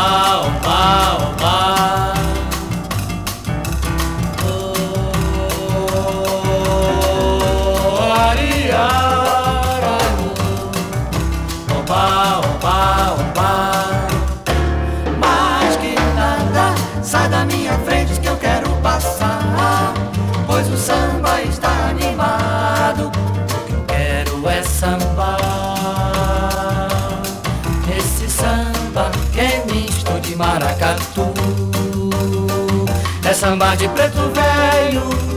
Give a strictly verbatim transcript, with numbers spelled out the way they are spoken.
oba, oba, oba. Oh, aria, oba, oba, oba. Mais que nada, sai da minha frente que eu quero passar, pois o samba está animado. O que eu quero é sambar. Esse samba que é misto de maracatu, é samba de preto velho